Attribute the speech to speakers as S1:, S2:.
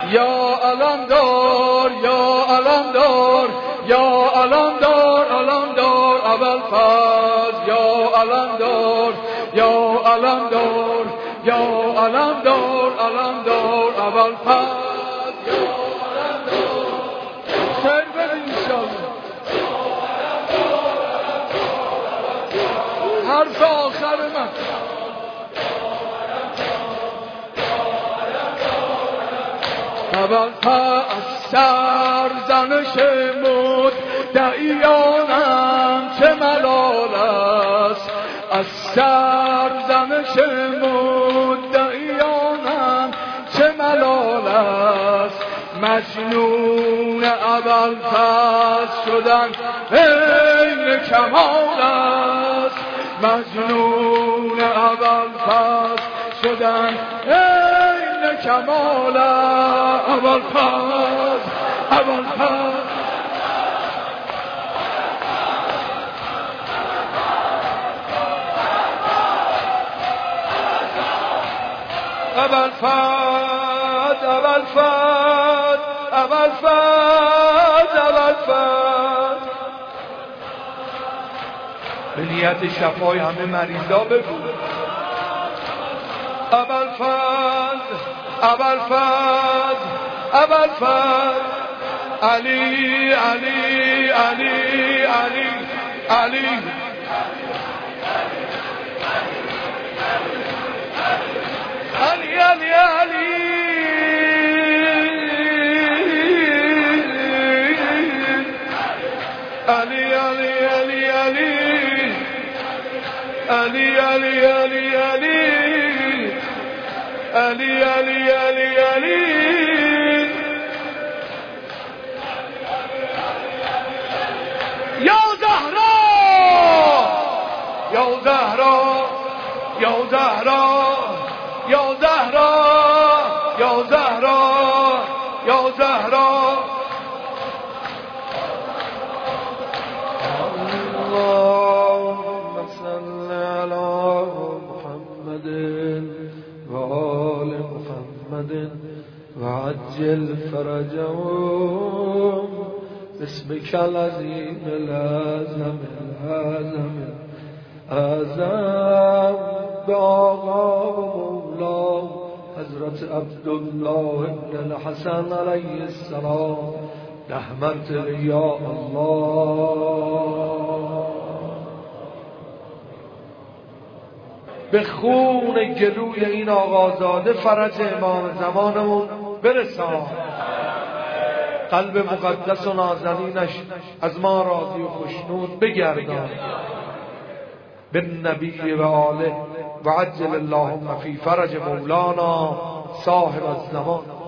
S1: یا علمدار یا علمدار یا علمدار علمدار ابوالفضل یا علمدار یا علمدار یا علمدار علمدار ابوالفضل یا علمدار خیر بده انشاءالله حرف آخر من ابوالفضل سرزنش مدعیانم چه ملال است از سرزنش مدعیانم چه ملال است مجنون ابوالفضل شدن عین کمال است مجنون ابوالفضل شدن عین کمال ابوالفضل ابوالفضل ابوالفضل ابوالفضل ابوالفضل ابوالفضل به نیت شفای همه مریضا بگو ابوالفضل ابوالفضل ابوالفضل علی علی علی علی علی علی علی علی علی علی علی علی علی علی علی علی علی علی علی یا زهرا یا زهرا یا زهرا یا زهرا یا زهرا یا زهرا اللهم صل علی محمد و آل محمد و عجل فرجهم باسمك العظیم العظم العظم اعظم به آقا و مولا حضرت عبدالله ابن الحسن علیه السلام رحمت یا الله به خون گلوی این آقازاده فرج امام زمانمون برسان قلب مقدس و نازنینش از ما راضی و خوشنود بگردان بالنبی و آله و عجل اللهم فی فرج مولانا صاحب الزمان